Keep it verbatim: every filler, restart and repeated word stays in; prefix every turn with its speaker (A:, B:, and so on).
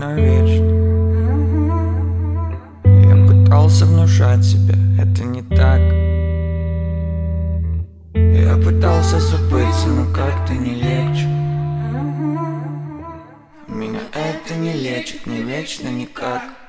A: знаю вечно. Я пытался внушать себе, это не так. Я пытался забыться, но как-то не легче. Меня это не лечит, не вечно никак.